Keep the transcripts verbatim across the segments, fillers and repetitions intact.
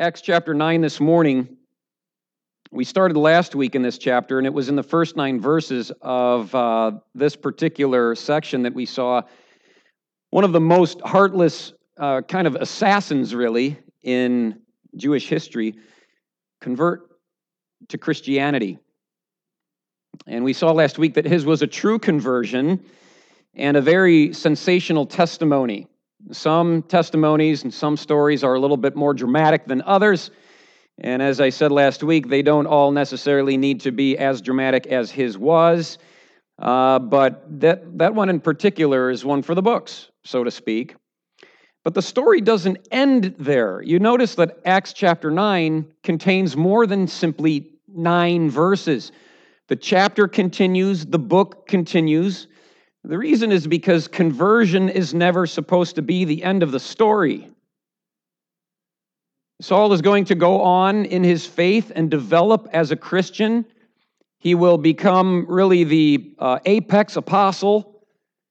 Acts chapter nine this morning. We started last week in this chapter, and it was in the first nine verses of uh, this particular section that we saw one of the most heartless uh, kind of assassins, really, in Jewish history convert to Christianity. And we saw last week that his was a true conversion and a very sensational testimony. Some testimonies and some stories are a little bit more dramatic than others. And as I said last week, they don't all necessarily need to be as dramatic as his was. Uh, but that, that one in particular is one for the books, so to speak. But the story doesn't end there. You notice that Acts chapter nine contains more than simply nine verses. The chapter continues, the book continues. The reason is because conversion is never supposed to be the end of the story. Saul is going to go on in his faith and develop as a Christian. He will become really the uh, apex apostle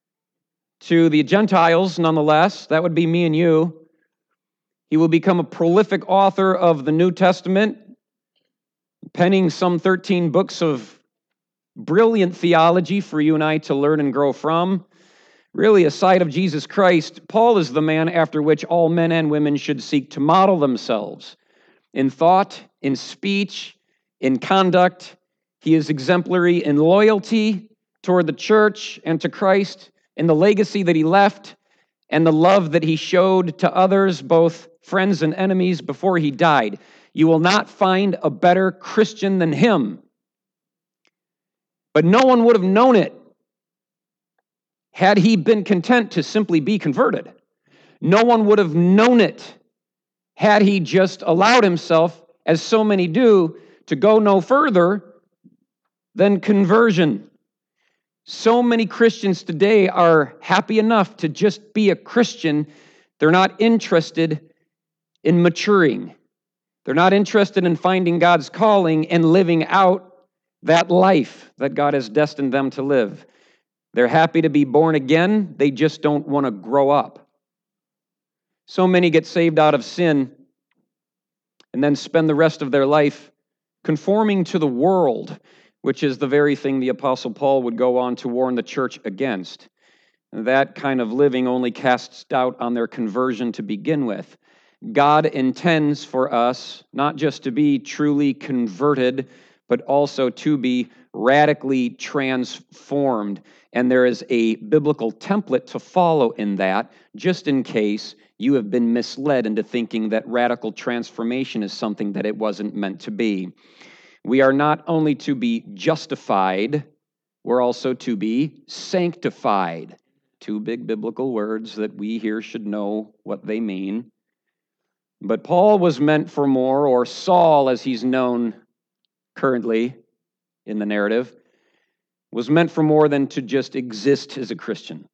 to the Gentiles, nonetheless. That would be me and you. He will become a prolific author of the New Testament, penning some thirteen books of brilliant theology for you and I to learn and grow from. Really, aside of Jesus Christ, Paul is the man after which all men and women should seek to model themselves. In thought, in speech, in conduct, he is exemplary in loyalty toward the church and to Christ, in the legacy that he left, and the love that he showed to others, both friends and enemies, before he died. You will not find a better Christian than him. But no one would have known it had he been content to simply be converted. No one would have known it had he just allowed himself, as so many do, to go no further than conversion. So many Christians today are happy enough to just be a Christian. They're not interested in maturing. They're not interested in finding God's calling and living out that life that God has destined them to live. They're happy to be born again. They just don't want to grow up. So many get saved out of sin and then spend the rest of their life conforming to the world, which is the very thing the Apostle Paul would go on to warn the church against. That kind of living only casts doubt on their conversion to begin with. God intends for us not just to be truly converted, but also to be radically transformed. And there is a biblical template to follow in that, just in case you have been misled into thinking that radical transformation is something that it wasn't meant to be. We are not only to be justified, we're also to be sanctified. Two big biblical words that we here should know what they mean. But Paul was meant for more, or Saul, as he's known currently in the narrative, was meant for more than to just exist as a Christian.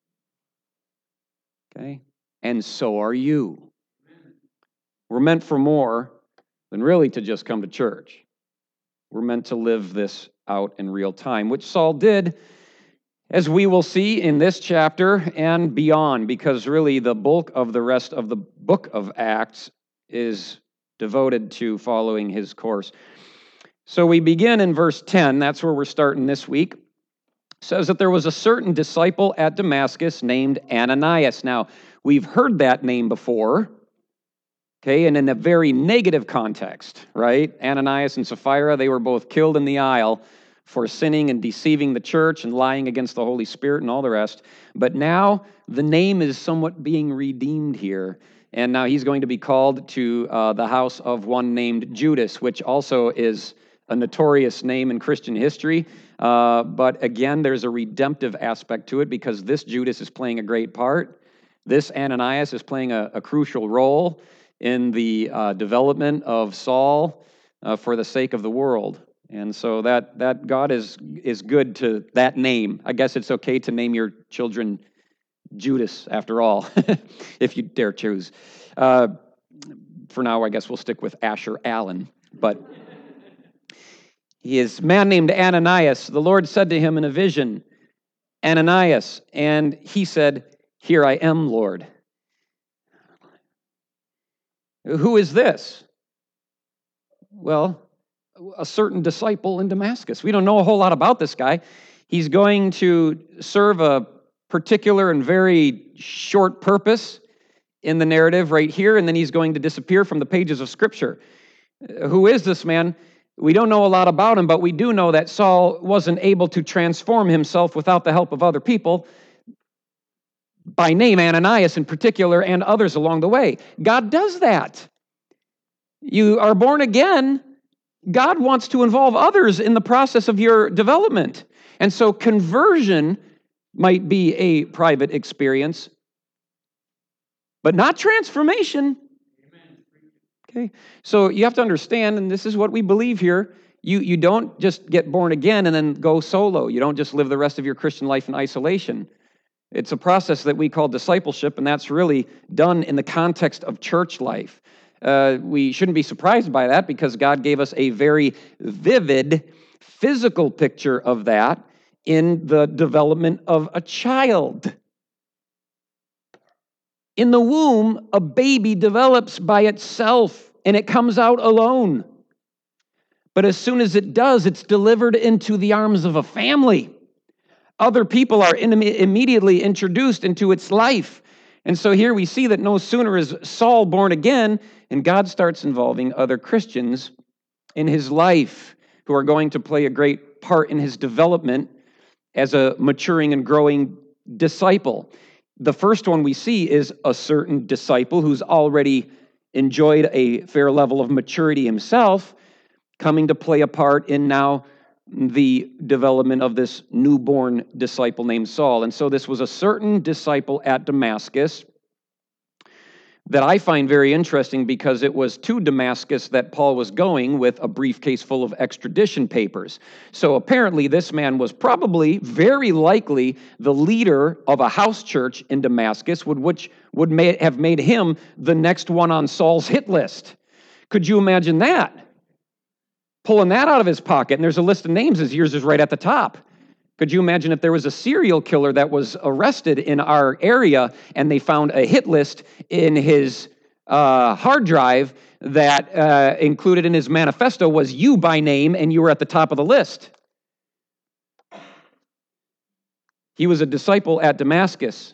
Okay? And so are you. We're meant for more than really to just come to church. We're meant to live this out in real time, which Saul did, as we will see in this chapter and beyond, because really the bulk of the rest of the book of Acts is devoted to following his course. So we begin in verse ten. That's where we're starting this week. It says that there was a certain disciple at Damascus named Ananias. Now, we've heard that name before, okay, and in a very negative context, right? Ananias and Sapphira, they were both killed in the aisle for sinning and deceiving the church and lying against the Holy Spirit and all the rest. But now the name is somewhat being redeemed here. And now he's going to be called to uh, the house of one named Judas, which also is a notorious name in Christian history. Uh, but again, there's a redemptive aspect to it because this Judas is playing a great part. This Ananias is playing a, a crucial role in the uh, development of Saul uh, for the sake of the world. And so that that God is is good to that name. I guess it's okay to name your children Judas, after all, if you dare choose. Uh, for now, I guess we'll stick with Asher Allen. But he is a man named Ananias. The Lord said to him in a vision, Ananias, and he said, "Here I am, Lord." Who is this? Well, a certain disciple in Damascus. We don't know a whole lot about this guy. He's going to serve a particular and very short purpose in the narrative right here, and then he's going to disappear from the pages of Scripture. Who is this man? We don't know a lot about him, but we do know that Saul wasn't able to transform himself without the help of other people, by name Ananias in particular, and others along the way. God does that. You are born again. God wants to involve others in the process of your development. And so conversion might be a private experience, but not transformation. Okay, so you have to understand, and this is what we believe here, you, you don't just get born again and then go solo. You don't just live the rest of your Christian life in isolation. It's a process that we call discipleship, and that's really done in the context of church life. Uh, we shouldn't be surprised by that because God gave us a very vivid physical picture of that in the development of a child. In the womb, a baby develops by itself, and it comes out alone. But as soon as it does, it's delivered into the arms of a family. Other people are in, immediately introduced into its life. And so here we see that no sooner is Saul born again, and God starts involving other Christians in his life who are going to play a great part in his development as a maturing and growing disciple. The first one we see is a certain disciple who's already enjoyed a fair level of maturity himself, coming to play a part in now the development of this newborn disciple named Saul. And so this was a certain disciple at Damascus that I find very interesting because it was to Damascus that Paul was going with a briefcase full of extradition papers. So apparently this man was probably, very likely, the leader of a house church in Damascus, which would have made him the next one on Saul's hit list. Could you imagine that? Pulling that out of his pocket, and there's a list of names, as yours is right at the top. Could you imagine if there was a serial killer that was arrested in our area and they found a hit list in his uh, hard drive that uh, included in his manifesto was you by name and you were at the top of the list? He was a disciple at Damascus.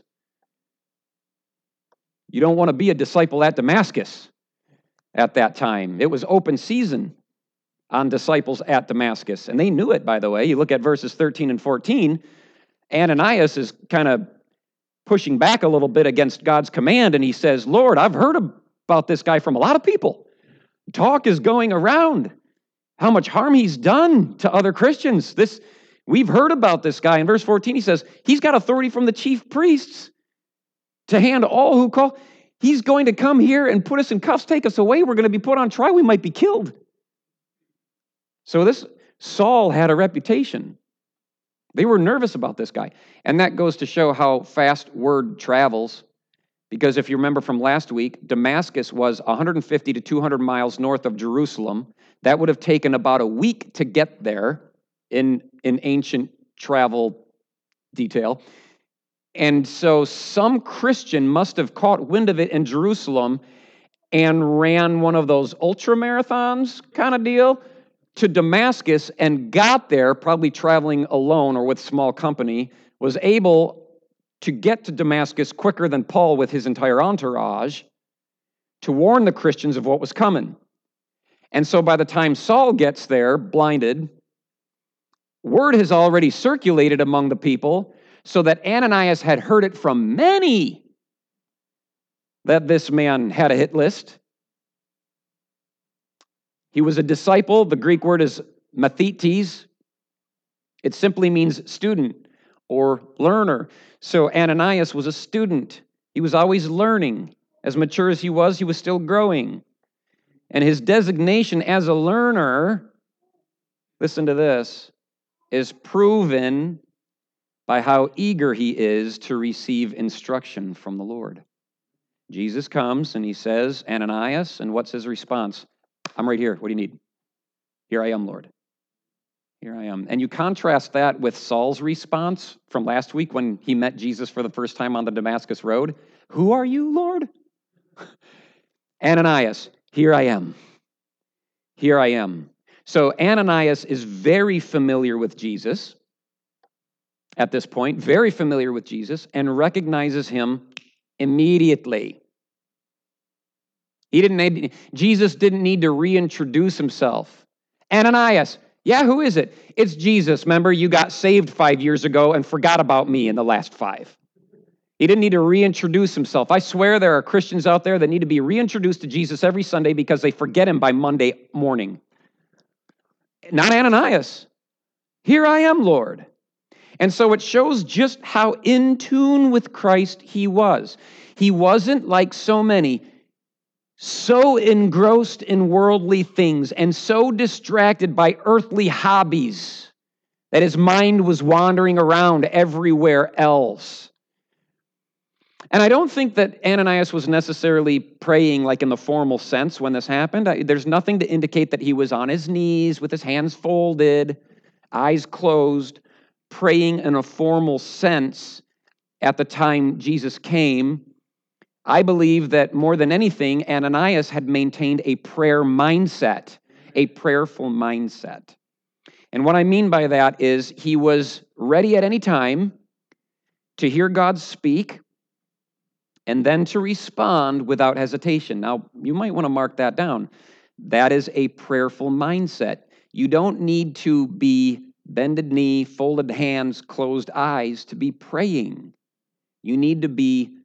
You don't want to be a disciple at Damascus at that time. It was open season on disciples at Damascus. And they knew it, by the way. You look at verses thirteen and fourteen. Ananias is kind of pushing back a little bit against God's command, and he says, Lord, I've heard about this guy from a lot of people. Talk is going around how much harm he's done to other Christians. This, we've heard about this guy. In verse fourteen, he says, he's got authority from the chief priests to hand all who call. He's going to come here and put us in cuffs, take us away. We're going to be put on trial. We might be killed. So this Saul had a reputation. They were nervous about this guy. And that goes to show how fast word travels. Because if you remember from last week, Damascus was one hundred fifty to two hundred miles north of Jerusalem. That would have taken about a week to get there in, in ancient travel detail. And so some Christian must have caught wind of it in Jerusalem and ran one of those ultra marathons kind of deal to Damascus and got there, probably traveling alone or with small company, was able to get to Damascus quicker than Paul with his entire entourage to warn the Christians of what was coming. And so by the time Saul gets there, blinded, word has already circulated among the people so that Ananias had heard it from many that this man had a hit list. He was a disciple. The Greek word is mathetes. It simply means student or learner. So Ananias was a student. He was always learning. As mature as he was, he was still growing. And his designation as a learner, listen to this, is proven by how eager he is to receive instruction from the Lord. Jesus comes and he says, Ananias, and what's his response? I'm right here. What do you need? Here I am, Lord. Here I am. And you contrast that with Saul's response from last week when he met Jesus for the first time on the Damascus Road. Who are you, Lord? Ananias, here I am. Here I am. So Ananias is very familiar with Jesus at this point, very familiar with Jesus, and recognizes him immediately. He didn't need, Jesus didn't need to reintroduce himself. Ananias, yeah, who is it? It's Jesus. Remember, you got saved five years ago and forgot about me in the last five. He didn't need to reintroduce himself. I swear there are Christians out there that need to be reintroduced to Jesus every Sunday because they forget him by Monday morning. Not Ananias. Here I am, Lord. And so it shows just how in tune with Christ he was. He wasn't like so many, so engrossed in worldly things and so distracted by earthly hobbies that his mind was wandering around everywhere else. And I don't think that Ananias was necessarily praying like in the formal sense when this happened. There's nothing to indicate that he was on his knees with his hands folded, eyes closed, praying in a formal sense at the time Jesus came. I believe that more than anything, Ananias had maintained a prayer mindset, a prayerful mindset. And what I mean by that is he was ready at any time to hear God speak and then to respond without hesitation. Now, you might want to mark that down. That is a prayerful mindset. You don't need to be bended knee, folded hands, closed eyes to be praying. You need to be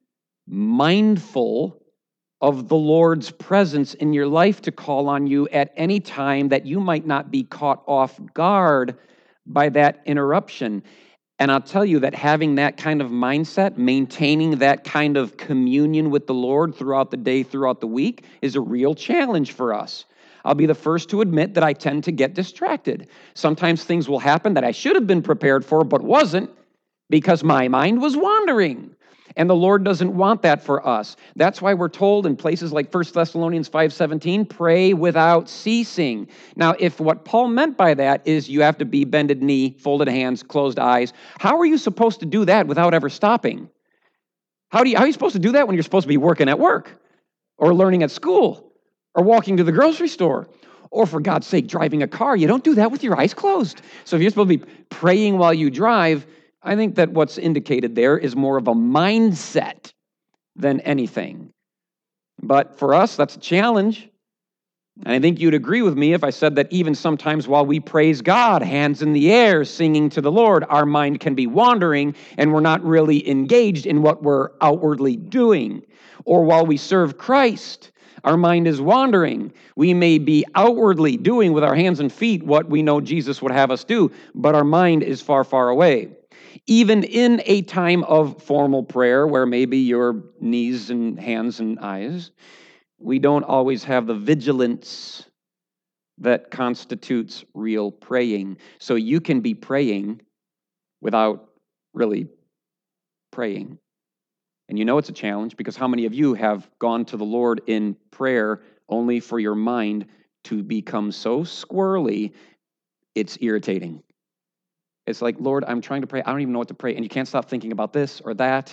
mindful of the Lord's presence in your life to call on you at any time that you might not be caught off guard by that interruption. And I'll tell you that having that kind of mindset, maintaining that kind of communion with the Lord throughout the day, throughout the week, is a real challenge for us. I'll be the first to admit that I tend to get distracted. Sometimes things will happen that I should have been prepared for, but wasn't, because my mind was wandering. And the Lord doesn't want that for us. That's why we're told in places like First Thessalonians five seventeen, pray without ceasing. Now, if what Paul meant by that is you have to be bended knee, folded hands, closed eyes, how are you supposed to do that without ever stopping? How, do you, how are you supposed to do that when you're supposed to be working at work or learning at school or walking to the grocery store or, for God's sake, driving a car? You don't do that with your eyes closed. So if you're supposed to be praying while you drive, I think that what's indicated there is more of a mindset than anything. But for us, that's a challenge. And I think you'd agree with me if I said that even sometimes while we praise God, hands in the air, singing to the Lord, our mind can be wandering and we're not really engaged in what we're outwardly doing. Or while we serve Christ, our mind is wandering. We may be outwardly doing with our hands and feet what we know Jesus would have us do, but our mind is far, far away. Even in a time of formal prayer where maybe your knees and hands and eyes, we don't always have the vigilance that constitutes real praying. So you can be praying without really praying. And you know it's a challenge because how many of you have gone to the Lord in prayer only for your mind to become so squirrely, it's irritating? It's like, Lord, I'm trying to pray. I don't even know what to pray. And you can't stop thinking about this or that.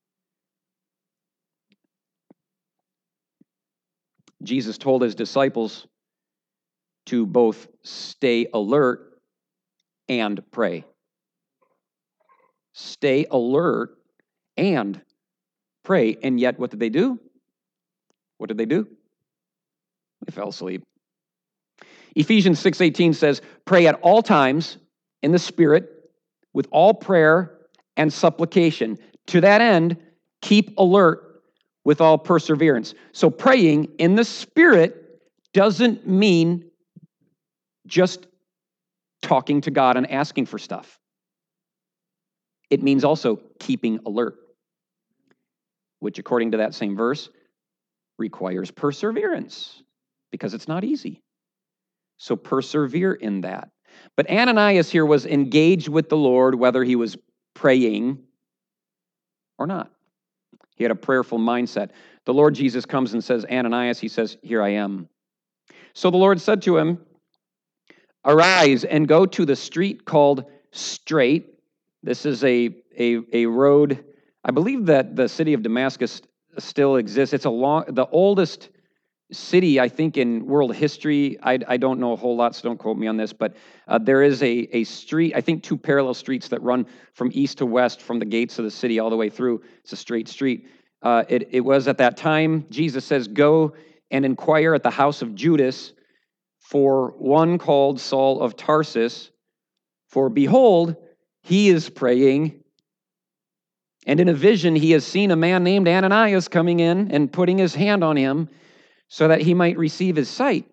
Jesus told his disciples to both stay alert and pray. Stay alert and pray. And yet, what did they do? What did they do? They fell asleep. Ephesians six eighteen says, pray at all times in the Spirit, with all prayer and supplication. To that end, keep alert with all perseverance. So praying in the Spirit doesn't mean just talking to God and asking for stuff. It means also keeping alert, which according to that same verse, requires perseverance, because it's not easy. So persevere in that. But Ananias here was engaged with the Lord, whether he was praying or not. He had a prayerful mindset. The Lord Jesus comes and says, Ananias, he says, here I am. So the Lord said to him, arise and go to the street called Straight. This is a, a, a road. I believe that the city of Damascus still exists. It's a long, the oldest city, I think, in world history. I, I don't know a whole lot, so don't quote me on this, but uh, there is a, a street, I think two parallel streets that run from east to west from the gates of the city all the way through. It's a straight street. Uh, it, it was at that time, Jesus says, go and inquire at the house of Judas for one called Saul of Tarsus, for behold, he is praying, and in a vision he has seen a man named Ananias coming in and putting his hand on him so that he might receive his sight.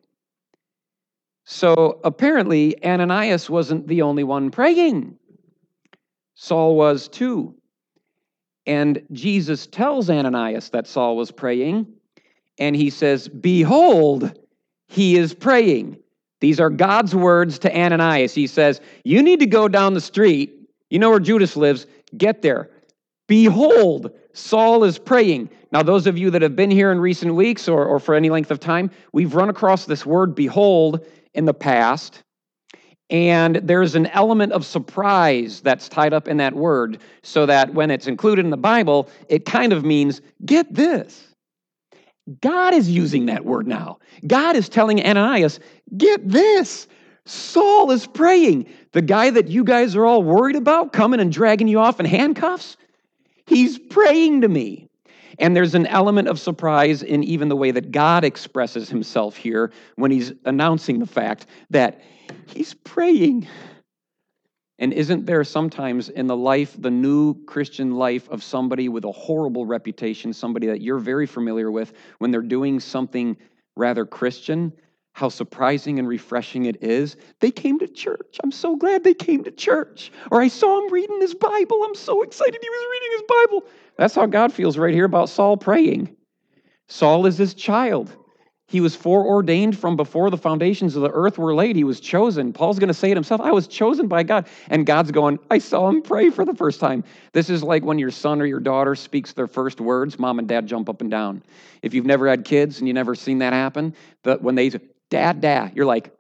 So apparently Ananias wasn't the only one praying. Saul was too. And Jesus tells Ananias that Saul was praying, and he says, behold, he is praying. These are God's words to Ananias. He says, you need to go down the street. You know where Judas lives. Get there. Behold, Saul is praying. Now, those of you that have been here in recent weeks or, or for any length of time, we've run across this word behold in the past. And there's an element of surprise that's tied up in that word, so that when it's included in the Bible, it kind of means, get this. God is using that word now. God is telling Ananias, get this. Saul is praying. The guy that you guys are all worried about coming and dragging you off in handcuffs, he's praying to me. And there's an element of surprise in even the way that God expresses himself here when he's announcing the fact that he's praying. And isn't there sometimes in the life, the new Christian life of somebody with a horrible reputation, somebody that you're very familiar with, when they're doing something rather Christian, how surprising and refreshing it is? They came to church. I'm so glad they came to church. Or I saw him reading his Bible. I'm so excited he was reading his Bible. That's how God feels right here about Saul praying. Saul is his child. He was foreordained from before the foundations of the earth were laid. He was chosen. Paul's going to say it himself. I was chosen by God. And God's going, I saw him pray for the first time. This is like when your son or your daughter speaks their first words, mom and dad jump up and down. If you've never had kids and you've never seen that happen, but when they, dad, dad, you're like,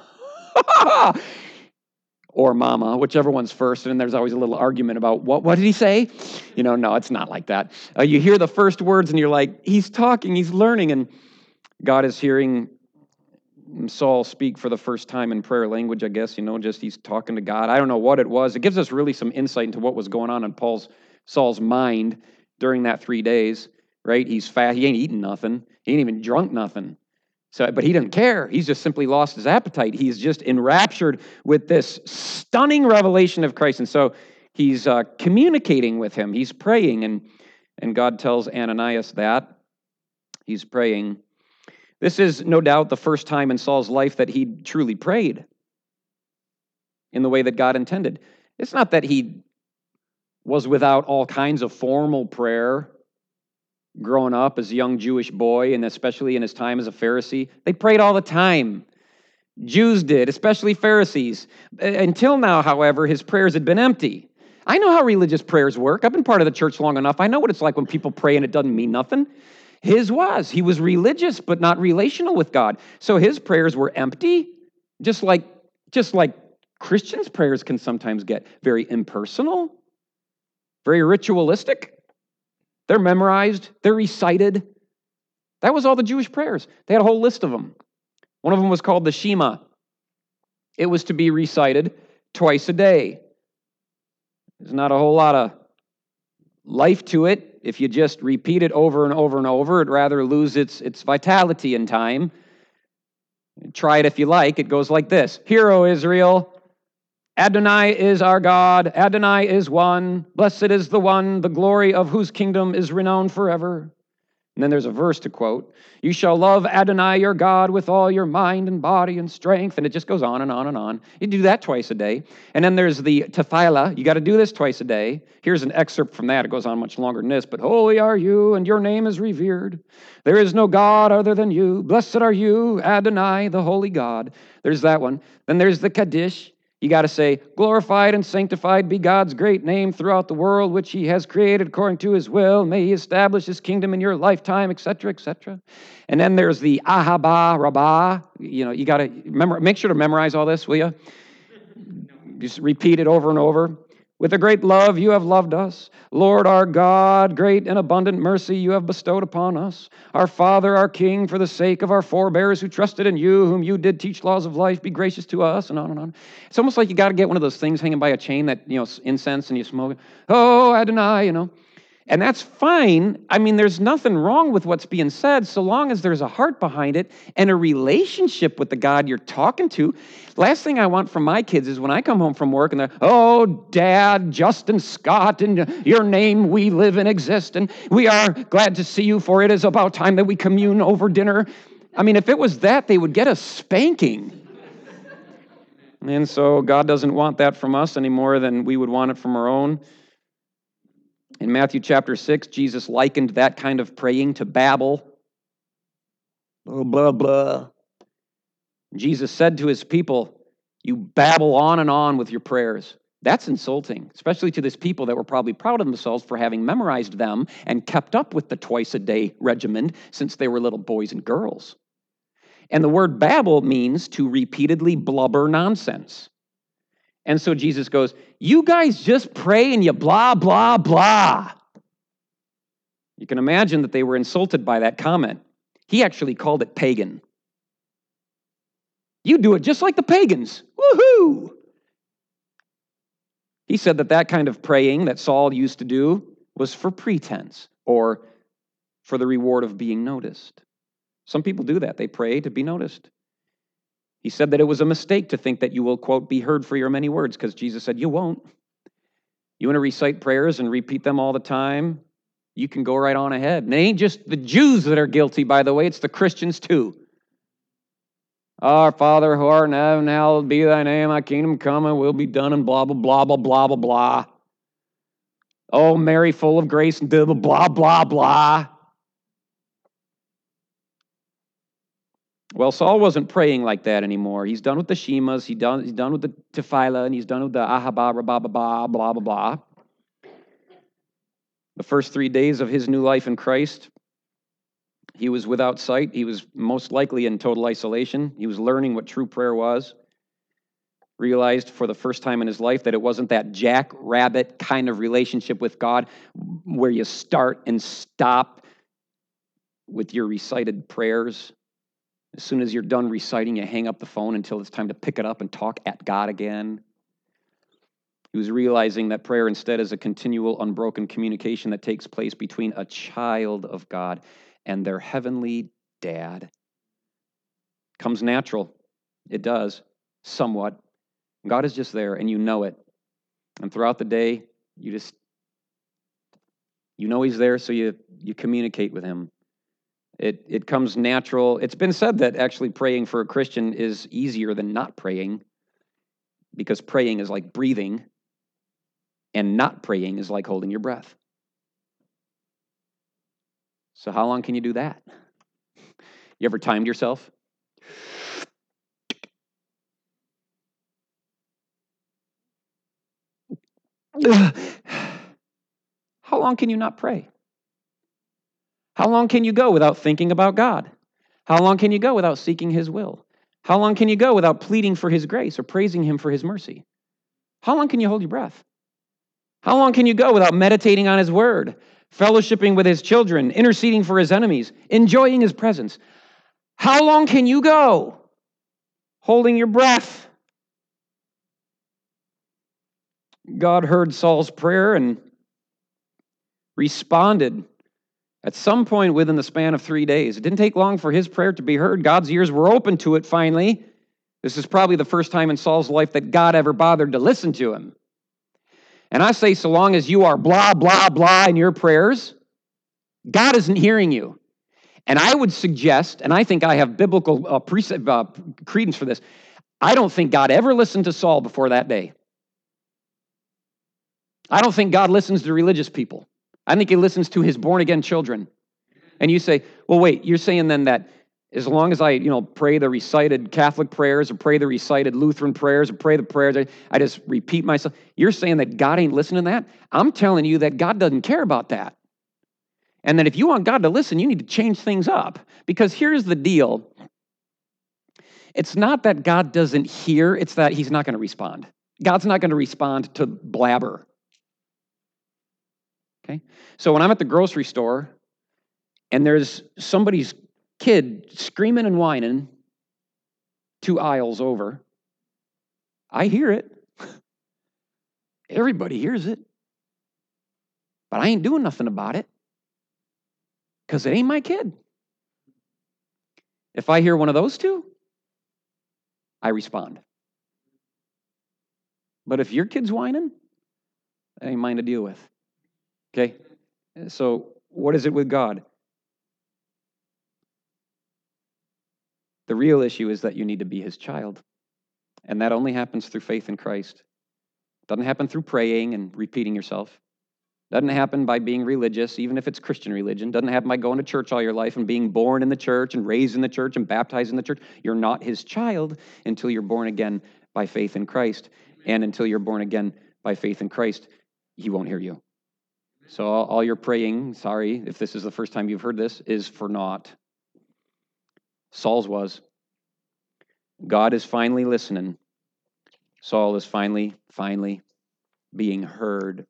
or mama, whichever one's first. And there's always a little argument about, what, what did he say? You know, no, it's not like that. Uh, you hear the first words and you're like, he's talking, he's learning. And God is hearing Saul speak for the first time in prayer language, I guess, you know, just he's talking to God. I don't know what it was. It gives us really some insight into what was going on in Paul's, Saul's mind during that three days, right? He's fat. He ain't eating nothing. He ain't even drunk nothing. So, but he didn't care. He's just simply lost his appetite. He's just enraptured with this stunning revelation of Christ. And so he's uh, communicating with him. He's praying, and, and God tells Ananias that. He's praying. This is no doubt the first time in Saul's life that he truly prayed in the way that God intended. It's not that he was without all kinds of formal prayer growing up as a young Jewish boy, and especially in his time as a Pharisee. They prayed all the time. Jews did, especially Pharisees. Until now, however, his prayers had been empty. I know how religious prayers work. I've been part of the church long enough. I know what it's like when people pray and it doesn't mean nothing. His was. He was religious, but not relational with God. So his prayers were empty, just like, just like Christians' prayers can sometimes get very impersonal, very ritualistic. They're memorized. They're recited. That was all the Jewish prayers. They had a whole list of them. One of them was called the Shema. It was to be recited twice a day. There's not a whole lot of life to it. If you just repeat it over and over and over, it'd rather lose its, its vitality in time. Try it if you like. It goes like this. Hear, O Israel, Adonai is our God. Adonai is one. Blessed is the one, the glory of whose kingdom is renowned forever. And then there's a verse to quote. You shall love Adonai your God with all your mind and body and strength. And it just goes on and on and on. You do that twice a day. And then there's the tefillah. You got to do this twice a day. Here's an excerpt from that. It goes on much longer than this. But holy are you, and your name is revered. There is no God other than you. Blessed are you, Adonai, the holy God. There's that one. Then there's the Kaddish. You got to say, glorified and sanctified be God's great name throughout the world, which he has created according to his will. May he establish his kingdom in your lifetime, et cetera, et cetera. And then there's the Ahaba Rabbah. You know, you got to remember, make sure to memorize all this, will you? Just repeat it over and over. With a great love you have loved us. Lord our God, great and abundant mercy you have bestowed upon us. Our Father, our King, for the sake of our forebears who trusted in you, whom you did teach laws of life, be gracious to us, and on and on. It's almost like you got to get one of those things hanging by a chain that, you know, incense and you smoke it. Oh, Adonai, you know. And that's fine. I mean, there's nothing wrong with what's being said so long as there's a heart behind it and a relationship with the God you're talking to. Last thing I want from my kids is when I come home from work and they're, oh, Dad, Justin Scott, in your name we live and exist, and we are glad to see you, for it is about time that we commune over dinner. I mean, if it was that, they would get a spanking. And so God doesn't want that from us any more than we would want it from our own. In Matthew chapter six, Jesus likened that kind of praying to babble. Blah, blah, blah. Jesus said to his people, you babble on and on with your prayers. That's insulting, especially to this people that were probably proud of themselves for having memorized them and kept up with the twice-a-day regimen since they were little boys and girls. And the word babble means to repeatedly blubber nonsense. And so Jesus goes, you guys just pray and you blah, blah, blah. You can imagine that they were insulted by that comment. He actually called it pagan. You do it just like the pagans. Woohoo! He said that that kind of praying that Saul used to do was for pretense or for the reward of being noticed. Some people do that. They pray to be noticed. He said that it was a mistake to think that you will, quote, be heard for your many words, because Jesus said you won't. You want to recite prayers and repeat them all the time? You can go right on ahead. And it ain't just the Jews that are guilty, by the way. It's the Christians too. Our Father who art in heaven, hallowed be thy name. Thy kingdom come and will be done, and blah, blah, blah, blah, blah, blah, blah. Oh, Mary, full of grace, and blah, blah, blah, blah. Well, Saul wasn't praying like that anymore. He's done with the Shemas, he's done, he's done with the Tefillah, and he's done with the Ahaba, blah, blah, blah, blah, blah, blah. The first three days of his new life in Christ, he was without sight. He was most likely in total isolation. He was learning what true prayer was. Realized for the first time in his life that it wasn't that jackrabbit kind of relationship with God where you start and stop with your recited prayers. As soon as you're done reciting, you hang up the phone until it's time to pick it up and talk at God again. He was realizing that prayer instead is a continual, unbroken communication that takes place between a child of God and their heavenly dad. Comes natural. It does, somewhat. God is just there, and you know it. And throughout the day, you just, you know he's there, so you, you communicate with him. It it comes natural. It's been said that actually praying for a Christian is easier than not praying, because praying is like breathing, and not praying is like holding your breath. So how long can you do that? You ever timed yourself? How long can you not pray? How long can you go without thinking about God? How long can you go without seeking his will? How long can you go without pleading for his grace or praising him for his mercy? How long can you hold your breath? How long can you go without meditating on his word, fellowshipping with his children, interceding for his enemies, enjoying his presence? How long can you go holding your breath? God heard Saul's prayer and responded at some point within the span of three days. It didn't take long for his prayer to be heard. God's ears were open to it finally. This is probably the first time in Saul's life that God ever bothered to listen to him. And I say, so long as you are blah, blah, blah in your prayers, God isn't hearing you. And I would suggest, and I think I have biblical uh, precept, uh, credence for this, I don't think God ever listened to Saul before that day. I don't think God listens to religious people. I think he listens to his born-again children. And you say, well, wait, you're saying then that as long as I, you know, pray the recited Catholic prayers or pray the recited Lutheran prayers or pray the prayers, I, I just repeat myself. You're saying that God ain't listening to that? I'm telling you that God doesn't care about that. And that if you want God to listen, you need to change things up. Because here's the deal. It's not that God doesn't hear, it's that he's not going to respond. God's not going to respond to blabber. Okay? So when I'm at the grocery store and there's somebody's kid screaming and whining two aisles over, I hear it. Everybody hears it. But I ain't doing nothing about it because it ain't my kid. If I hear one of those two, I respond. But if your kid's whining, that ain't mine to deal with. Okay? So what is it with God? The real issue is that you need to be his child. And that only happens through faith in Christ. It doesn't happen through praying and repeating yourself. Doesn't happen by being religious, even if it's Christian religion. Doesn't happen by going to church all your life and being born in the church and raised in the church and baptized in the church. You're not his child until you're born again by faith in Christ. And until you're born again by faith in Christ, he won't hear you. So all, all your praying, sorry if this is the first time you've heard this, is for naught. Saul's was. God is finally listening. Saul is finally, finally being heard.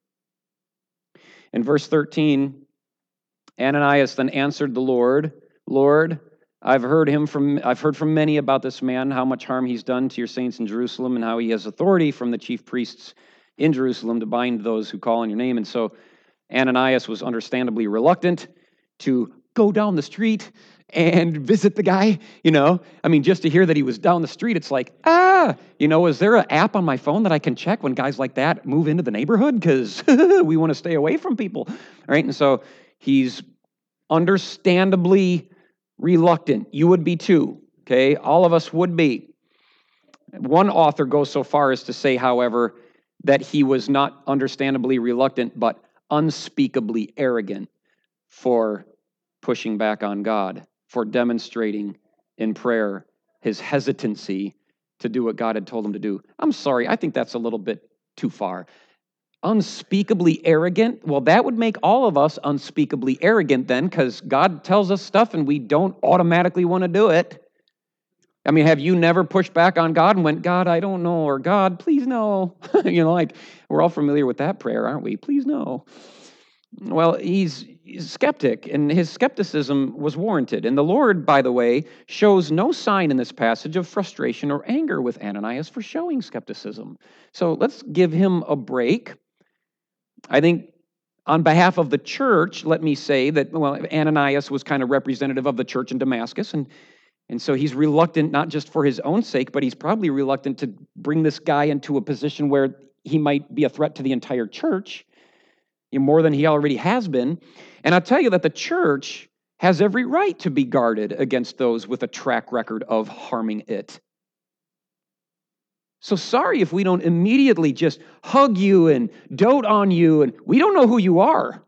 In verse thirteen, Ananias then answered the Lord, Lord, I've heard him from I've heard from many about this man, how much harm he's done to your saints in Jerusalem, and how he has authority from the chief priests in Jerusalem to bind those who call on your name. And so Ananias was understandably reluctant to go down the street and visit the guy, you know. I mean, just to hear that he was down the street, it's like, ah, you know, is there an app on my phone that I can check when guys like that move into the neighborhood? Because we want to stay away from people, all right? And so he's understandably reluctant. You would be too, okay? All of us would be. One author goes so far as to say, however, that he was not understandably reluctant, but unspeakably arrogant for pushing back on God, for demonstrating in prayer his hesitancy to do what God had told him to do. I'm sorry, I think that's a little bit too far. Unspeakably arrogant? Well, that would make all of us unspeakably arrogant then, because God tells us stuff and we don't automatically want to do it. I mean, have you never pushed back on God and went, God, I don't know, or God, please no. You know, like, we're all familiar with that prayer, aren't we? Please no. Well, he's, he's a skeptic, and his skepticism was warranted. And the Lord, by the way, shows no sign in this passage of frustration or anger with Ananias for showing skepticism. So let's give him a break. I think on behalf of the church, let me say that, well, Ananias was kind of representative of the church in Damascus, and, and so he's reluctant not just for his own sake, but he's probably reluctant to bring this guy into a position where he might be a threat to the entire church, more than he already has been. And I'll tell you that the church has every right to be guarded against those with a track record of harming it. So sorry if we don't immediately just hug you and dote on you, and we don't know who you are.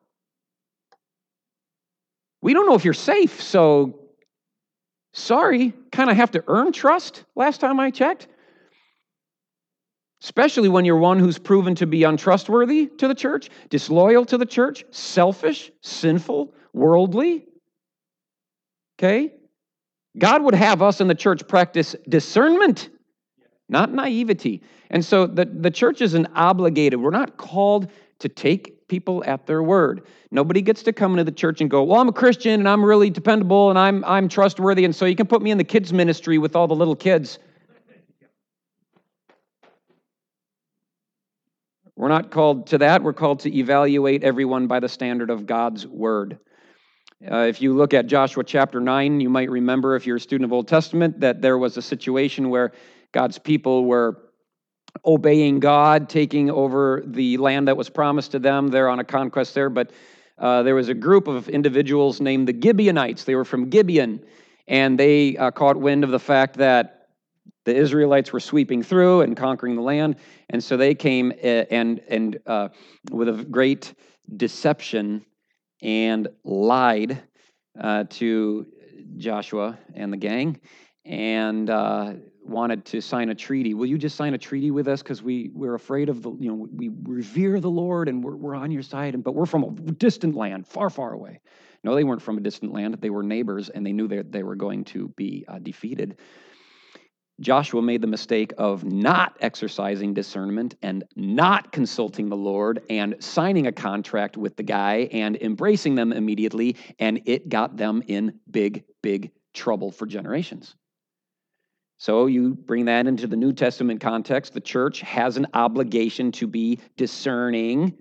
We don't know if you're safe, so sorry, kind of have to earn trust last time I checked. Especially when you're one who's proven to be untrustworthy to the church, disloyal to the church, selfish, sinful, worldly. Okay? God would have us in the church practice discernment, not naivety. And so the, the church isn't obligated. We're not called to take people at their word. Nobody gets to come into the church and go, well, I'm a Christian and I'm really dependable and I'm, I'm trustworthy, and so you can put me in the kids' ministry with all the little kids. We're not called to that. We're called to evaluate everyone by the standard of God's word. Uh, if you look at Joshua chapter nine, you might remember, if you're a student of Old Testament, that there was a situation where God's people were obeying God, taking over the land that was promised to them. They're on a conquest there, but uh, there was a group of individuals named the Gibeonites. They were from Gibeon, and they uh, caught wind of the fact that the Israelites were sweeping through and conquering the land, and so they came and and uh, with a great deception and lied uh, to Joshua and the gang, and uh, wanted to sign a treaty. Will you just sign a treaty with us, because we we're afraid of the you know we revere the Lord and we're we're on your side, and but we're from a distant land, far far away. No, they weren't from a distant land. They were neighbors, and they knew that they were going to be uh, defeated. Joshua made the mistake of not exercising discernment and not consulting the Lord and signing a contract with the guy and embracing them immediately, and it got them in big, big trouble for generations. So you bring that into the New Testament context. The church has an obligation to be discerning.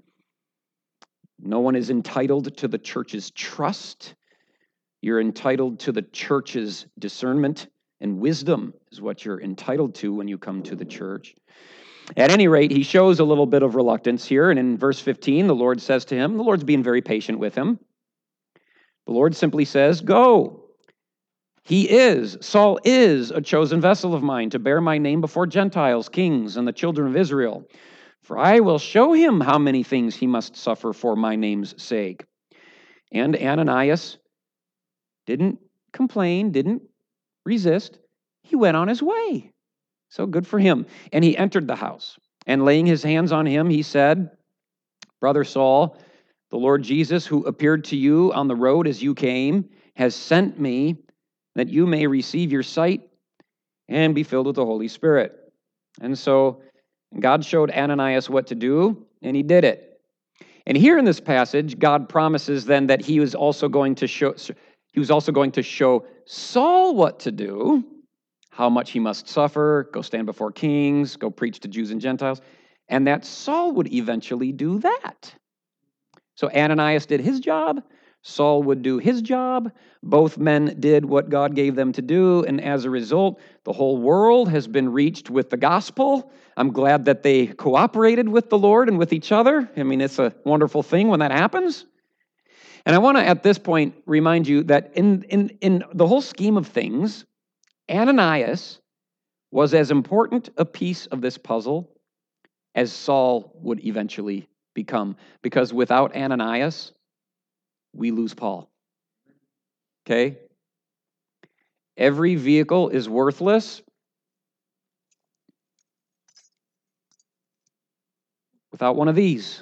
No one is entitled to the church's trust. You're entitled to the church's discernment, and wisdom is what you're entitled to when you come to the church. At any rate, he shows a little bit of reluctance here, and in verse fifteen, the Lord says to him, the Lord's being very patient with him. The Lord simply says, go. He is, Saul is a chosen vessel of mine to bear my name before Gentiles, kings, and the children of Israel. For I will show him how many things he must suffer for my name's sake. And Ananias didn't complain, didn't resist. He went on his way. So good for him. And he entered the house. And laying his hands on him, he said, Brother Saul, the Lord Jesus, who appeared to you on the road as you came, has sent me that you may receive your sight and be filled with the Holy Spirit. And so God showed Ananias what to do, and he did it. And here in this passage, God promises then that he was also going to show he was also going to show Saul what to do, how much he must suffer, go stand before kings, go preach to Jews and Gentiles, and that Saul would eventually do that. So Ananias did his job, Saul would do his job. Both men did what God gave them to do, and as a result, the whole world has been reached with the gospel. I'm glad that they cooperated with the Lord and with each other. I mean, it's a wonderful thing when that happens. And I want to, at this point, remind you that in, in, in the whole scheme of things, Ananias was as important a piece of this puzzle as Saul would eventually become. Because without Ananias, we lose Paul. Okay? Every vehicle is worthless without one of these.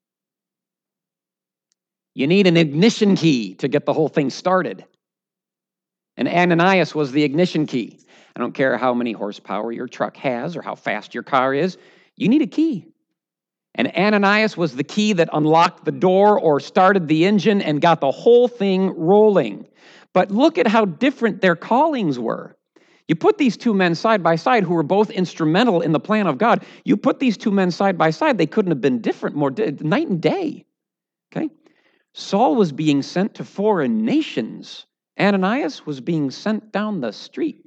You need an ignition key to get the whole thing started. And Ananias was the ignition key. I don't care how many horsepower your truck has or how fast your car is, you need a key. And Ananias was the key that unlocked the door or started the engine and got the whole thing rolling. But look at how different their callings were. You put these two men side by side who were both instrumental in the plan of God. You put these two men side by side, they couldn't have been different, more night and day. Okay? Saul was being sent to foreign nations. Ananias was being sent down the street.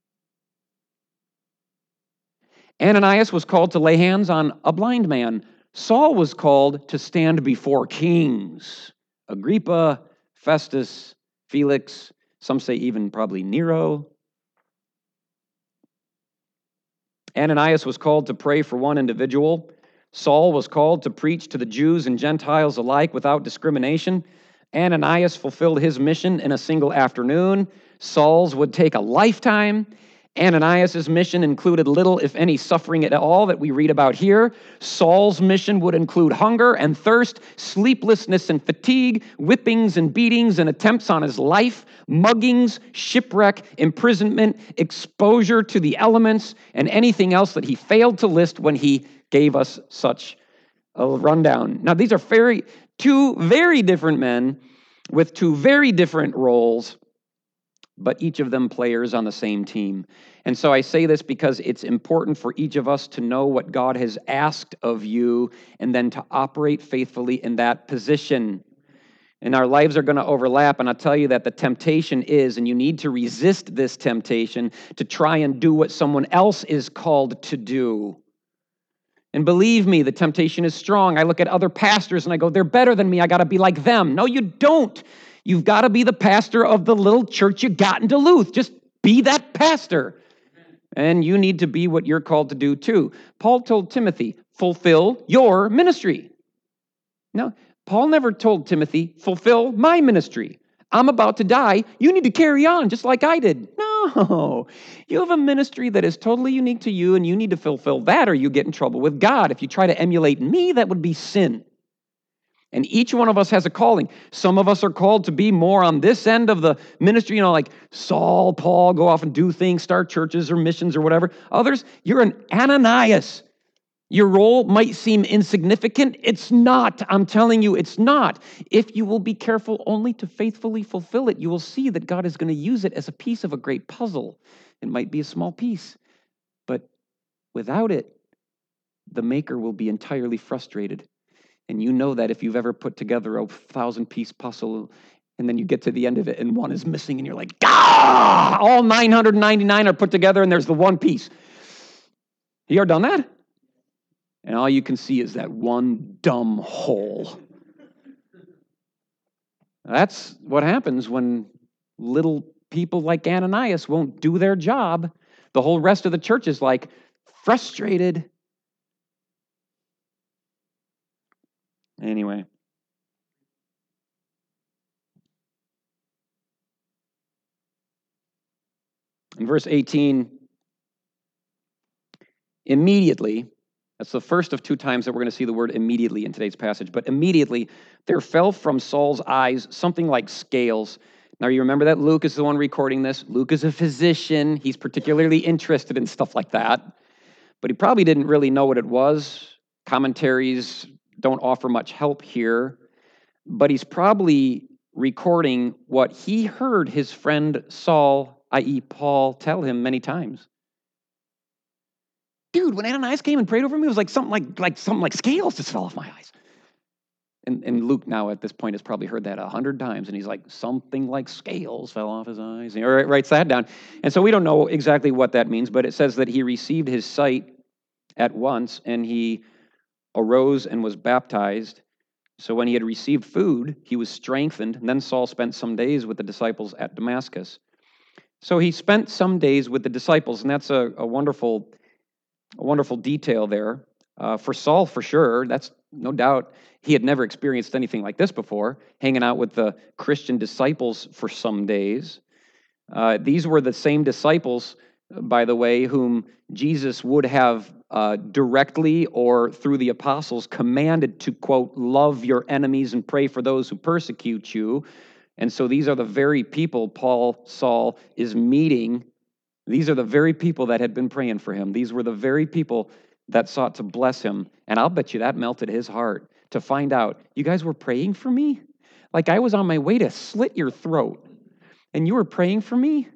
Ananias was called to lay hands on a blind man. Saul was called to stand before kings. Agrippa, Festus, Felix, some say even probably Nero. Ananias was called to pray for one individual. Saul was called to preach to the Jews and Gentiles alike without discrimination. Ananias fulfilled his mission in a single afternoon. Saul's would take a lifetime. Ananias' mission included little, if any, suffering at all that we read about here. Saul's mission would include hunger and thirst, sleeplessness and fatigue, whippings and beatings and attempts on his life, muggings, shipwreck, imprisonment, exposure to the elements, and anything else that he failed to list when he gave us such a rundown. Now, these are very, two very different men with two very different roles, but each of them players on the same team. And so I say this because it's important for each of us to know what God has asked of you and then to operate faithfully in that position. And our lives are going to overlap, and I'll tell you that the temptation is, and you need to resist this temptation, to try and do what someone else is called to do. And believe me, the temptation is strong. I look at other pastors and I go, they're better than me. I got to be like them. No, you don't. You've got to be the pastor of the little church you got in Duluth. Just be that pastor. And you need to be what you're called to do too. Paul told Timothy, fulfill your ministry. No, Paul never told Timothy, fulfill my ministry. I'm about to die. You need to carry on just like I did. No, you have a ministry that is totally unique to you, and you need to fulfill that or you get in trouble with God. If you try to emulate me, that would be sin. And each one of us has a calling. Some of us are called to be more on this end of the ministry, you know, like Saul, Paul, go off and do things, start churches or missions or whatever. Others, you're an Ananias. Your role might seem insignificant. It's not. I'm telling you, it's not. If you will be careful only to faithfully fulfill it, you will see that God is going to use it as a piece of a great puzzle. It might be a small piece, but without it, the maker will be entirely frustrated. And you know that if you've ever put together a thousand-piece puzzle and then you get to the end of it and one is missing and you're like, ah, all nine hundred ninety-nine are put together and there's the one piece. You ever done that? And all you can see is that one dumb hole. That's what happens when little people like Ananias won't do their job. The whole rest of the church is like frustrated. Anyway. In verse eighteen, immediately, that's the first of two times that we're going to see the word immediately in today's passage, but immediately there fell from Saul's eyes something like scales. Now you remember that Luke is the one recording this. Luke is a physician. He's particularly interested in stuff like that, but he probably didn't really know what it was. Commentaries don't offer much help here, but he's probably recording what he heard his friend Saul, that is. Paul, tell him many times. Dude, when Ananias came and prayed over me, it was like something like, like something like scales just fell off my eyes. And, and Luke now at this point has probably heard that a hundred times, and he's like, something like scales fell off his eyes. And he writes that down. And so we don't know exactly what that means, but it says that he received his sight at once, and he arose and was baptized. So when he had received food, he was strengthened. And then Saul spent some days with the disciples at Damascus. So he spent some days with the disciples, and that's a, a wonderful, a wonderful detail there. Uh, for Saul, for sure, that's no doubt. He had never experienced anything like this before, hanging out with the Christian disciples for some days. Uh, these were the same disciples, by the way, whom Jesus would have uh, directly or through the apostles commanded to, quote, love your enemies and pray for those who persecute you. And so these are the very people Paul, Saul, is meeting. These are the very people that had been praying for him. These were the very people that sought to bless him. And I'll bet you that melted his heart to find out, you guys were praying for me? Like I was on my way to slit your throat, and you were praying for me?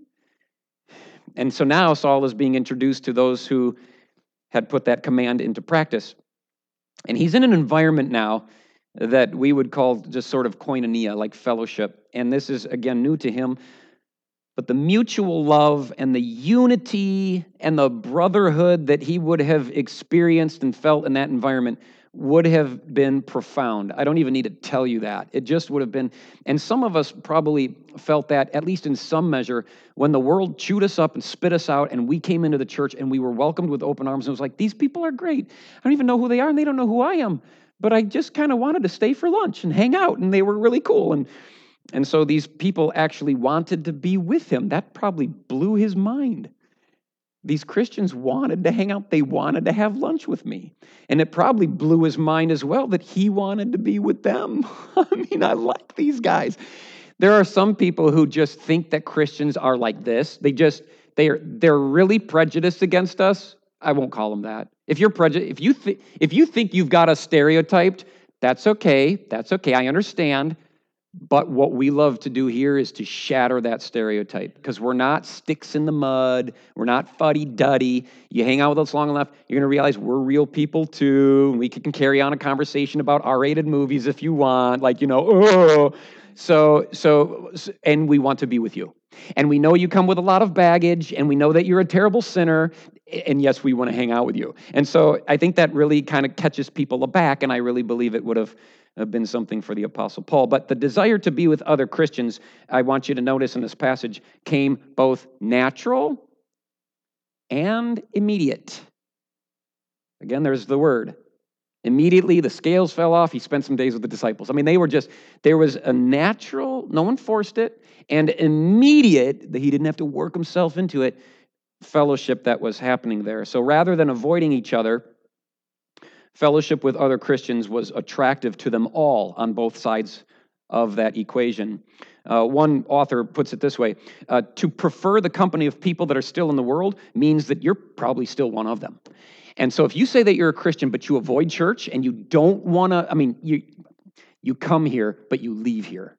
And so now Saul is being introduced to those who had put that command into practice. And he's in an environment now that we would call just sort of koinonia, like fellowship. And this is, again, new to him. But the mutual love and the unity and the brotherhood that he would have experienced and felt in that environment would have been profound. I don't even need to tell you that. It just would have been. And some of us probably felt that, at least in some measure, when the world chewed us up and spit us out and we came into the church and we were welcomed with open arms. And it was like, these people are great. I don't even know who they are and they don't know who I am. But I just kind of wanted to stay for lunch and hang out, and they were really cool. And And so these people actually wanted to be with him. That probably blew his mind. These Christians wanted to hang out. They wanted to have lunch with me. And it probably blew his mind as well that he wanted to be with them. I mean, I like these guys. There are some people who just think that Christians are like this. They just, they're, they're really prejudiced against us. I won't call them that. If you're prejudiced, if you, th- if you think you've got us stereotyped, that's okay. That's okay. I understand. But what we love to do here is to shatter that stereotype, because we're not sticks in the mud. We're not fuddy-duddy. You hang out with us long enough, you're going to realize we're real people too. And we can carry on a conversation about R-rated movies if you want. Like, you know, oh. So, so, and we want to be with you. And we know you come with a lot of baggage, and we know that you're a terrible sinner. And yes, we want to hang out with you. And so I think that really kind of catches people aback, and I really believe it would have been something for the Apostle Paul. But the desire to be with other Christians, I want you to notice in this passage, came both natural and immediate. Again, there's the word. Immediately, the scales fell off. He spent some days with the disciples. I mean, they were just, there was a natural, no one forced it, and immediate, that he didn't have to work himself into it, fellowship that was happening there. So rather than avoiding each other, Fellowship with other Christians was attractive to them all on both sides of that equation. Uh, one author puts it this way, uh, to prefer the company of people that are still in the world means that you're probably still one of them. And so if you say that you're a Christian, but you avoid church and you don't want to, I mean, you you come here, but you leave here.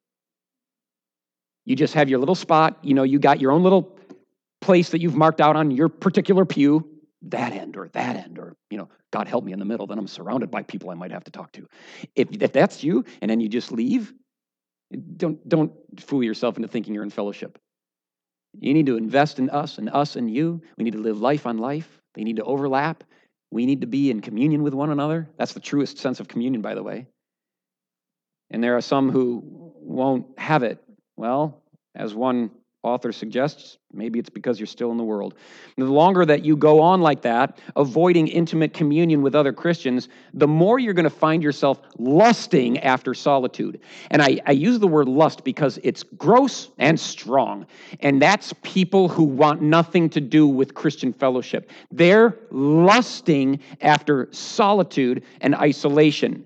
You just have your little spot, you know, you got your own little place that you've marked out on your particular pew, that end or that end, or, you know, God help me in the middle, then I'm surrounded by people I might have to talk to. If, if that's you, and then you just leave, don't, don't fool yourself into thinking you're in fellowship. You need to invest in us and us and you. We need to live life on life. They need to overlap. We need to be in communion with one another. That's the truest sense of communion, by the way. And there are some who won't have it. Well, as one author suggests, maybe it's because you're still in the world. The longer that you go on like that, avoiding intimate communion with other Christians, the more you're going to find yourself lusting after solitude. And I, I use the word lust because it's gross and strong. And that's people who want nothing to do with Christian fellowship. They're lusting after solitude and isolation.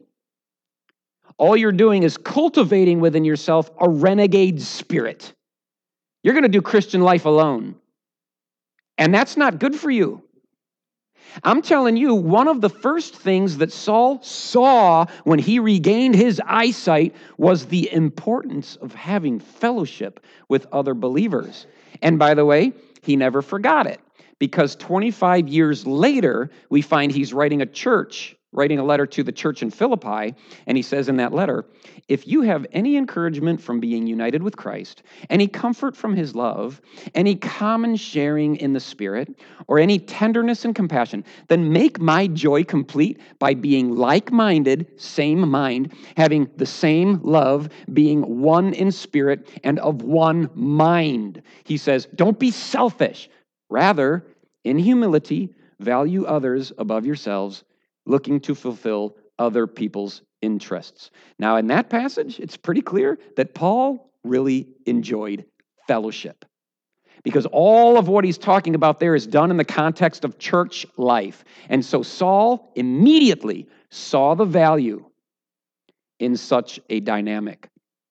All you're doing is cultivating within yourself a renegade spirit. You're going to do Christian life alone. And that's not good for you. I'm telling you, one of the first things that Saul saw when he regained his eyesight was the importance of having fellowship with other believers. And by the way, he never forgot it, because twenty-five years later, we find he's writing a church, writing a letter to the church in Philippi, and he says in that letter, if you have any encouragement from being united with Christ, any comfort from his love, any common sharing in the Spirit, or any tenderness and compassion, then make my joy complete by being like-minded, same mind, having the same love, being one in spirit and of one mind. He says, don't be selfish. Rather, in humility, value others above yourselves, looking to fulfill other people's interests. Now, in that passage, it's pretty clear that Paul really enjoyed fellowship, because all of what he's talking about there is done in the context of church life. And so Saul immediately saw the value in such a dynamic.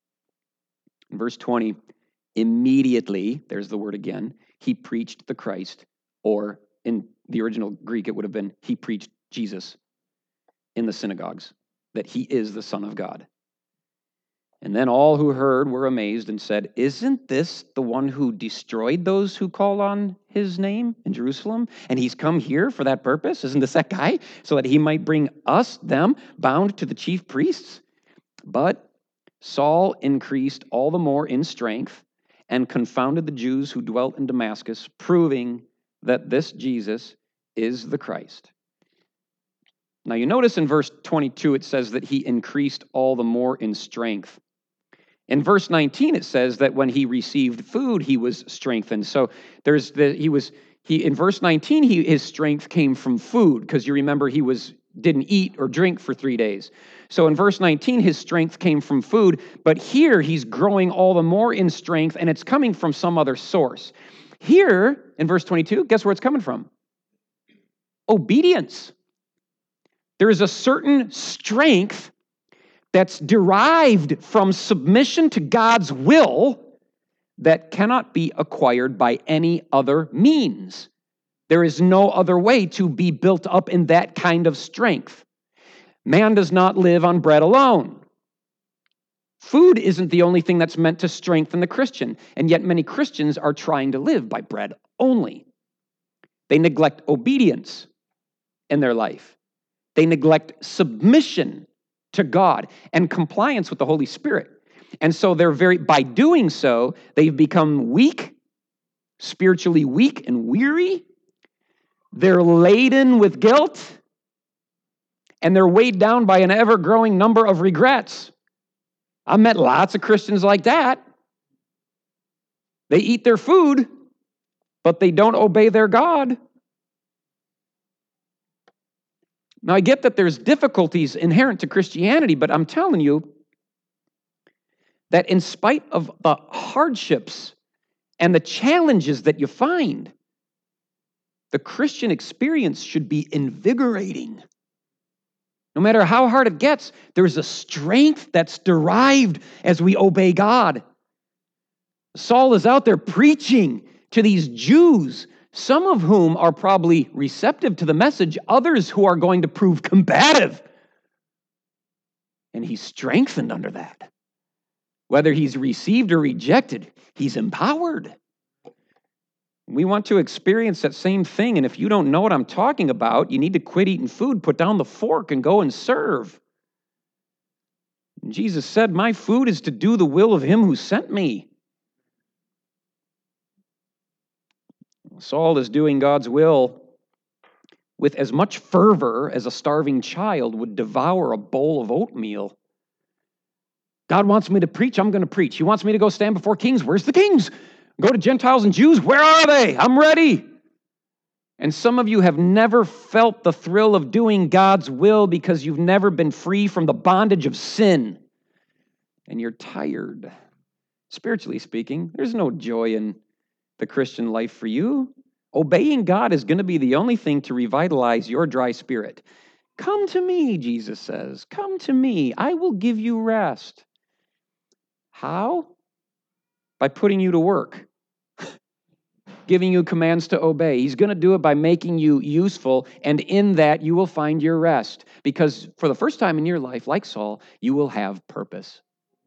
In verse twenty, immediately, there's the word again, he preached the Christ, or in the original Greek, it would have been he preached Jesus in the synagogues, that he is the Son of God. And then all who heard were amazed and said, isn't this the one who destroyed those who call on his name in Jerusalem? And he's come here for that purpose? Isn't this that guy? So that he might bring us, them, bound to the chief priests? But Saul increased all the more in strength and confounded the Jews who dwelt in Damascus, proving that this Jesus is the Christ. Now you notice in verse twenty-two, it says that he increased all the more in strength. In verse nineteen, it says that when he received food, he was strengthened. So there's the, he was, he, in verse nineteen, he, his strength came from food, because you remember he was, didn't eat or drink for three days. So in verse nineteen, his strength came from food, but here he's growing all the more in strength, and it's coming from some other source. Here, in verse twenty-two, guess where it's coming from? Obedience. There is a certain strength that's derived from submission to God's will that cannot be acquired by any other means. There is no other way to be built up in that kind of strength. Man does not live on bread alone. Food isn't the only thing that's meant to strengthen the Christian, and yet many Christians are trying to live by bread only. They neglect obedience in their life. They neglect submission to God and compliance with the Holy Spirit. And so they're very, by doing so, they've become weak, spiritually weak and weary. They're laden with guilt, and they're weighed down by an ever-growing number of regrets. I've met lots of Christians like that. They eat their food, but they don't obey their God. Now, I get that there's difficulties inherent to Christianity, but I'm telling you that in spite of the hardships and the challenges that you find, the Christian experience should be invigorating. No matter how hard it gets, there's a strength that's derived as we obey God. Saul is out there preaching to these Jews, some of whom are probably receptive to the message, others who are going to prove combative. And he's strengthened under that. Whether he's received or rejected, he's empowered. We want to experience that same thing, and if you don't know what I'm talking about, you need to quit eating food, put down the fork, and go and serve. And Jesus said, my food is to do the will of him who sent me. Saul is doing God's will with as much fervor as a starving child would devour a bowl of oatmeal. God wants me to preach, I'm going to preach. He wants me to go stand before kings. Where's the kings? Go to Gentiles and Jews. Where are they? I'm ready. And some of you have never felt the thrill of doing God's will because you've never been free from the bondage of sin. And you're tired. Spiritually speaking, there's no joy in the Christian life for you. Obeying God is going to be the only thing to revitalize your dry spirit. Come to me, Jesus says. Come to me. I will give you rest. How? By putting you to work, giving you commands to obey. He's going to do it by making you useful, and in that you will find your rest. Because for the first time in your life, like Saul, you will have purpose.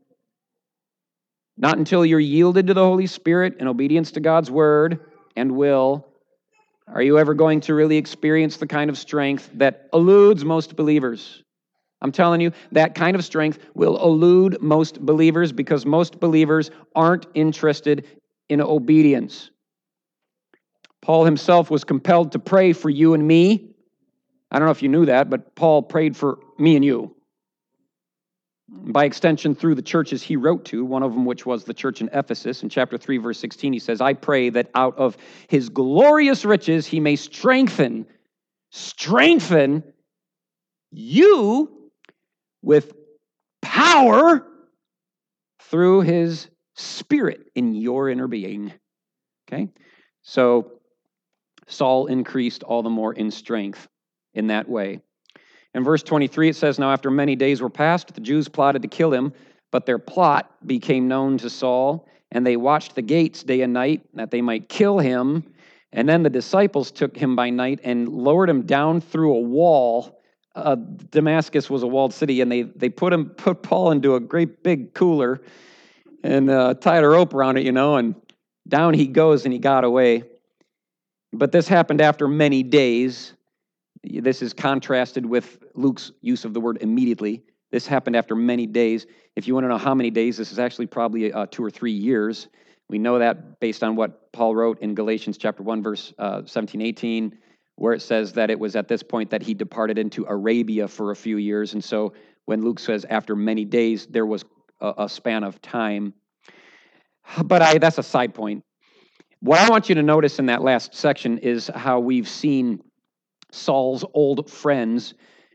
Not until you're yielded to the Holy Spirit in obedience to God's word and will are you ever going to really experience the kind of strength that eludes most believers. I'm telling you, that kind of strength will elude most believers because most believers aren't interested in obedience. Paul himself was compelled to pray for you and me. I don't know if you knew that, but Paul prayed for me and you. By extension, through the churches he wrote to, one of them which was the church in Ephesus. In chapter three, verse sixteen, he says, I pray that out of his glorious riches he may strengthen, strengthen you with power through his Spirit in your inner being. Okay? So Saul increased all the more in strength in that way. In verse twenty-three, it says, Now after many days were passed, the Jews plotted to kill him, but their plot became known to Saul, and they watched the gates day and night, that they might kill him. And then the disciples took him by night and lowered him down through a wall. Uh, Damascus was a walled city, and they they put him put Paul into a great big cooler and uh, tied a rope around it, you know, and down he goes, and he got away. But this happened after many days. This is contrasted with Luke's use of the word immediately. This happened after many days. If you want to know how many days, this is actually probably uh, two or three years. We know that based on what Paul wrote in Galatians chapter one, verse uh, seventeen, eighteen, where it says that it was at this point that he departed into Arabia for a few years. And so when Luke says after many days, there was a, a span of time. But I, that's a side point. What I want you to notice in that last section is how we've seen Saul's old friends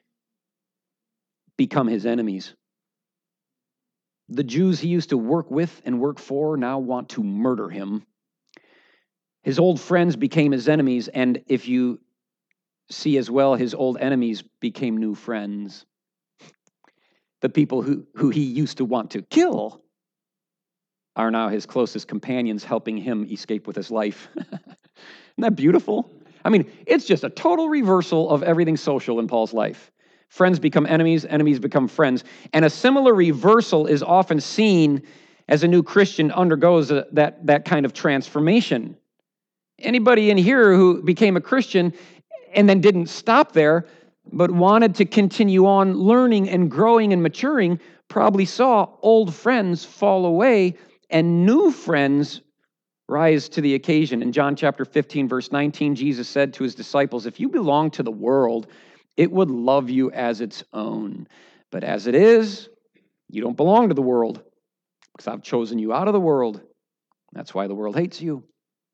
become his enemies. The Jews he used to work with and work for now want to murder him. His old friends became his enemies, and if you see as well, his old enemies became new friends. The people who, who he used to want to kill are now his closest companions, helping him escape with his life. Isn't that beautiful? I mean, it's just a total reversal of everything social in Paul's life. Friends become enemies, enemies become friends. And a similar reversal is often seen as a new Christian undergoes a, that, that kind of transformation. Anybody in here who became a Christian and then didn't stop there, but wanted to continue on learning and growing and maturing, probably saw old friends fall away and new friends rise to the occasion. In John chapter fifteen, verse nineteen, Jesus said to his disciples, if you belong to the world, it would love you as its own. But as it is, you don't belong to the world, because I've chosen you out of the world. That's why the world hates you.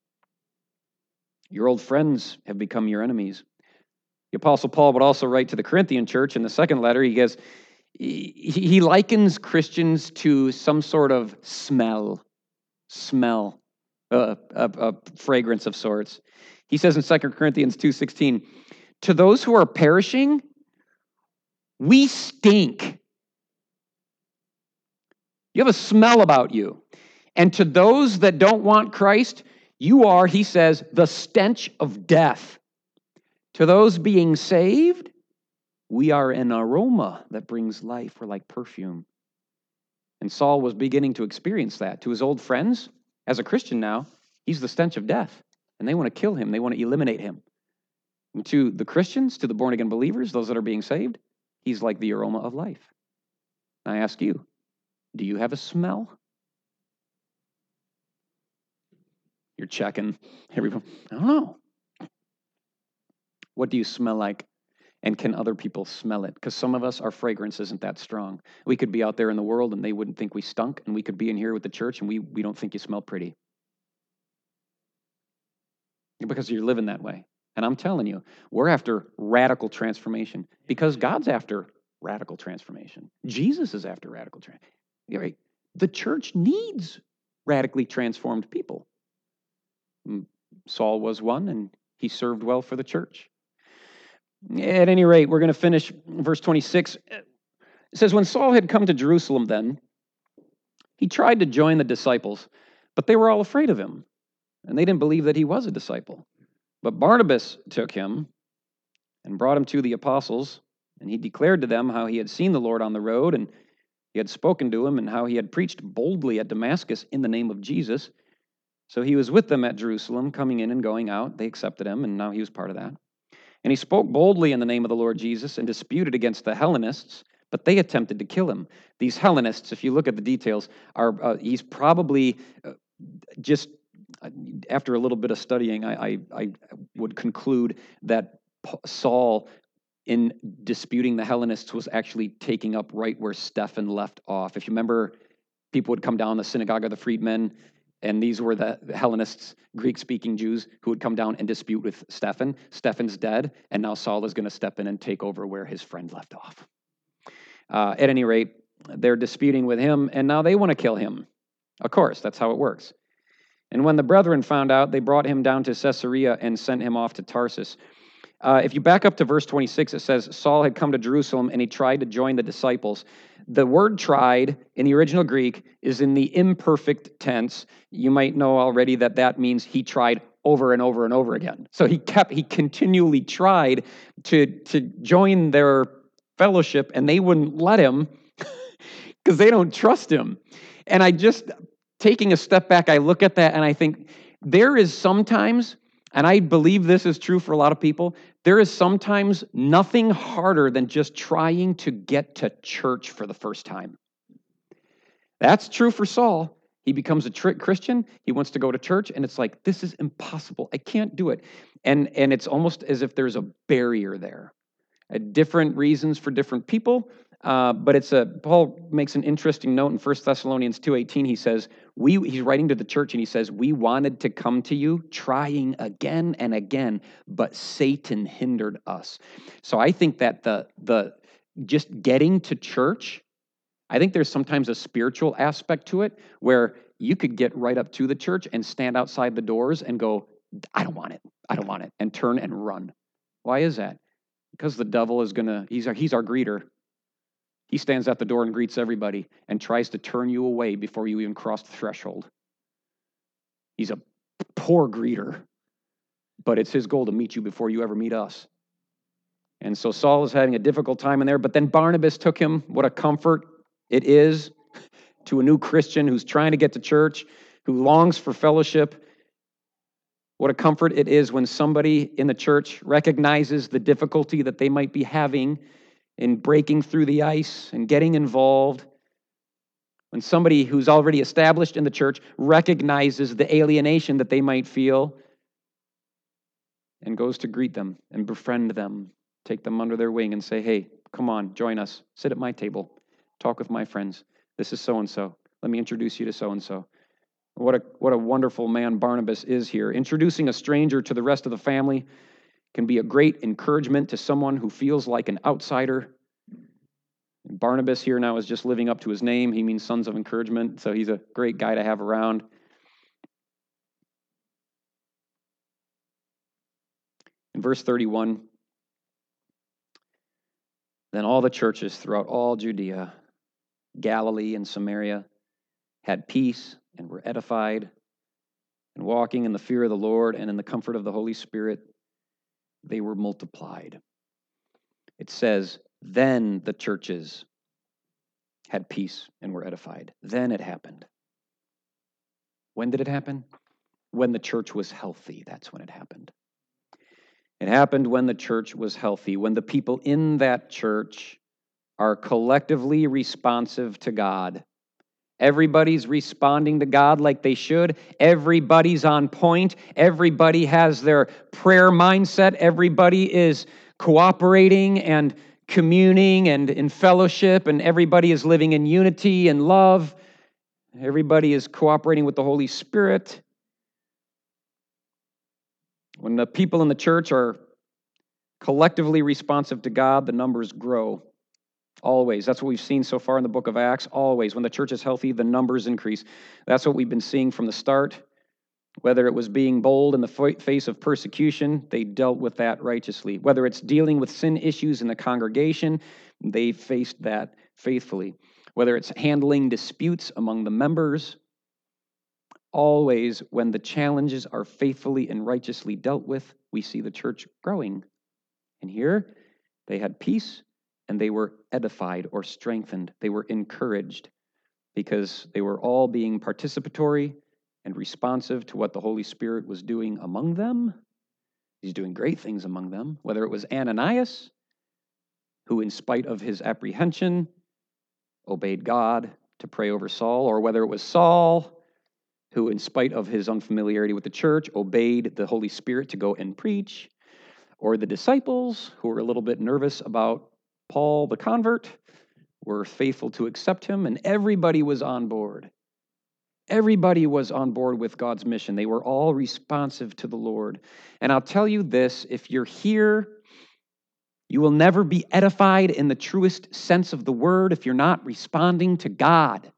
Your old friends have become your enemies. The Apostle Paul would also write to the Corinthian church in the second letter. He goes, he likens Christians to some sort of smell, smell. A, a, a fragrance of sorts. He says in Second Corinthians two sixteen, to those who are perishing, We stink. You have a smell about you. And to those that don't want Christ, you are, he says, the stench of death. To those being saved, we are an aroma that brings life. We're like perfume. And Saul was beginning to experience that. To his old friends, as a Christian now, he's the stench of death. And they want to kill him. They want to eliminate him. And to the Christians, to the born-again believers, those that are being saved, he's like the aroma of life. And I ask you, do you have a smell? You're checking. Everybody, I don't know. What do you smell like? And can other people smell it? Because some of us, our fragrance isn't that strong. We could be out there in the world and they wouldn't think we stunk, and we could be in here with the church and we, we don't think you smell pretty. Because you're living that way. And I'm telling you, we're after radical transformation because God's after radical transformation. Jesus is after radical transformation. The church needs radically transformed people. Saul was one, and he served well for the church. At any rate, we're going to finish verse twenty-six. It says, when Saul had come to Jerusalem then, he tried to join the disciples, but they were all afraid of him, and they didn't believe that he was a disciple. But Barnabas took him and brought him to the apostles, and he declared to them how he had seen the Lord on the road, and he had spoken to him, and how he had preached boldly at Damascus in the name of Jesus. So he was with them at Jerusalem, coming in and going out. They accepted him, and now he was part of that. And he spoke boldly in the name of the Lord Jesus and disputed against the Hellenists, but they attempted to kill him. These Hellenists, if you look at the details, are uh, he's probably uh, just, uh, after a little bit of studying, I, I, I would conclude that Saul, in disputing the Hellenists, was actually taking up right where Stephen left off. If you remember, people would come down the synagogue of the freedmen, and these were the Hellenists, Greek-speaking Jews, who would come down and dispute with Stephen. Stephen's dead, and now Saul is going to step in and take over where his friend left off. Uh, at any rate, they're disputing with him, and now they want to kill him. Of course, that's how it works. And when the brethren found out, they brought him down to Caesarea and sent him off to Tarsus. Uh, if you back up to verse twenty-six, it says, Saul had come to Jerusalem, and he tried to join the disciples. The word tried in the original Greek is in the imperfect tense. You might know already that that means he tried over and over and over again. So he kept, he continually tried to, to join their fellowship, and they wouldn't let him because they don't trust him. And I just, taking a step back, I look at that and I think there is sometimes, and I believe this is true for a lot of people, there is sometimes nothing harder than just trying to get to church for the first time. That's true for Saul. He becomes a tr- Christian. He wants to go to church, and it's like, this is impossible. I can't do it. And, and it's almost as if there's a barrier there. Uh, different reasons for different people, uh, but it's a, Paul makes an interesting note in First Thessalonians two eighteen. He says, we, he's writing to the church, and he says, we wanted to come to you, trying again and again, but Satan hindered us. So I think that the the just getting to church, I think there's sometimes a spiritual aspect to it where you could get right up to the church and stand outside the doors and go, I don't want it, I don't want it, and turn and run. Why is that? Because the devil is going to, he's our, he's our greeter. He stands at the door and greets everybody and tries to turn you away before you even cross the threshold. He's a poor greeter, but it's his goal to meet you before you ever meet us. And so Saul is having a difficult time in there, but then Barnabas took him. What a comfort it is to a new Christian who's trying to get to church, who longs for fellowship. What a comfort it is when somebody in the church recognizes the difficulty that they might be having in breaking through the ice and getting involved. When somebody who's already established in the church recognizes the alienation that they might feel and goes to greet them and befriend them, take them under their wing and say, hey, come on, join us. Sit at my table. Talk with my friends. This is so-and-so. Let me introduce you to so-and-so. What a, what a wonderful man Barnabas is here. Introducing a stranger to the rest of the family can be a great encouragement to someone who feels like an outsider. And Barnabas here now is just living up to his name. He means sons of encouragement, so he's a great guy to have around. In verse thirty-one, Then all the churches throughout all Judea, Galilee, and Samaria had peace and were edified, and walking in the fear of the Lord and in the comfort of the Holy Spirit, they were multiplied. It says, then the churches had peace and were edified. Then it happened. When did it happen? When the church was healthy. That's when it happened. It happened when the church was healthy, when the people in that church are collectively responsive to God. Everybody's responding to God like they should. Everybody's on point. Everybody has their prayer mindset. Everybody is cooperating and communing and in fellowship, and everybody is living in unity and love. Everybody is cooperating with the Holy Spirit. When the people in the church are collectively responsive to God, the numbers grow. Always. That's what we've seen so far in the book of Acts. Always. When the church is healthy, the numbers increase. That's what we've been seeing from the start. Whether it was being bold in the face of persecution, they dealt with that righteously. Whether it's dealing with sin issues in the congregation, they faced that faithfully. Whether it's handling disputes among the members, always when the challenges are faithfully and righteously dealt with, we see the church growing. And here, they had peace and they were edified or strengthened. They were encouraged because they were all being participatory and responsive to what the Holy Spirit was doing among them. He's doing great things among them, whether it was Ananias, who in spite of his apprehension obeyed God to pray over Saul, or whether it was Saul, who in spite of his unfamiliarity with the church obeyed the Holy Spirit to go and preach, or the disciples, who were a little bit nervous about Paul the convert, were faithful to accept him, and everybody was on board. Everybody was on board with God's mission. They were all responsive to the Lord. And I'll tell you this, if you're here, you will never be edified in the truest sense of the word if you're not responding to God.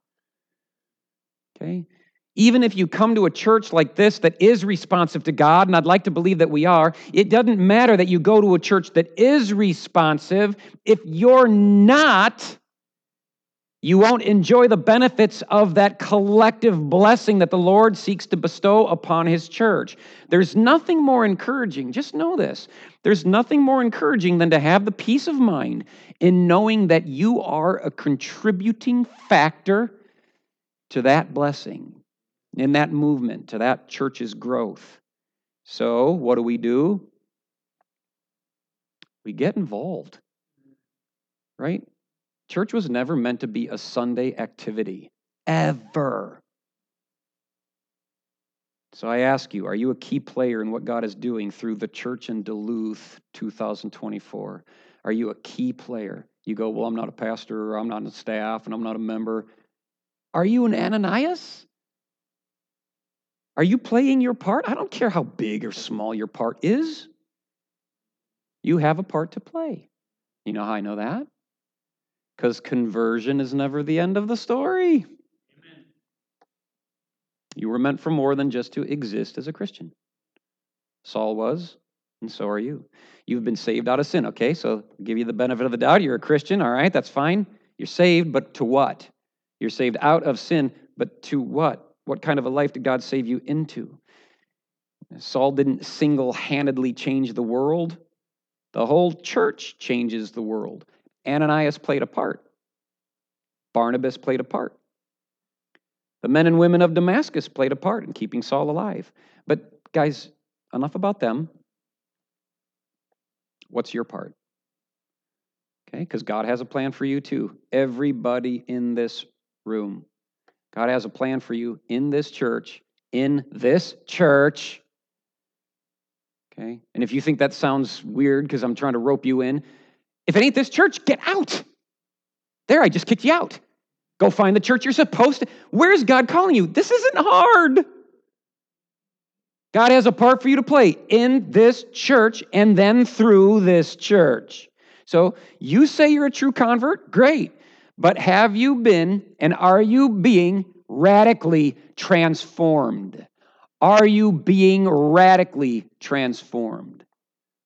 Okay? Even if you come to a church like this that is responsive to God, and I'd like to believe that we are, it doesn't matter that you go to a church that is responsive. If you're not, you won't enjoy the benefits of that collective blessing that the Lord seeks to bestow upon His church. There's nothing more encouraging, just know this, there's nothing more encouraging than to have the peace of mind in knowing that you are a contributing factor to that blessing, in that movement, to that church's growth. So, what do we do? We get involved, right? Church was never meant to be a Sunday activity, ever. So I ask you, are you a key player in what God is doing through the church in Duluth two thousand twenty-four? Are you a key player? You go, well, I'm not a pastor, or I'm not on the staff, and I'm not a member. Are you an Ananias? Are you playing your part? I don't care how big or small your part is. You have a part to play. You know how I know that? Because conversion is never the end of the story. Amen. You were meant for more than just to exist as a Christian. Saul was, and so are you. You've been saved out of sin, okay? So I'll give you the benefit of the doubt. You're a Christian, all right, that's fine. You're saved, but to what? You're saved out of sin, but to what? What kind of a life did God save you into? Saul didn't single-handedly change the world. The whole church changes the world. Ananias played a part. Barnabas played a part. The men and women of Damascus played a part in keeping Saul alive. But guys, enough about them. What's your part? Okay, because God has a plan for you too. Everybody in this room. God has a plan for you in this church, in this church. Okay, and if you think that sounds weird because I'm trying to rope you in, if it ain't this church, get out. There, I just kicked you out. Go find the church you're supposed to. Where's God calling you? This isn't hard. God has a part for you to play in this church and then through this church. So you say you're a true convert, great. But have you been and are you being radically transformed? Are you being radically transformed?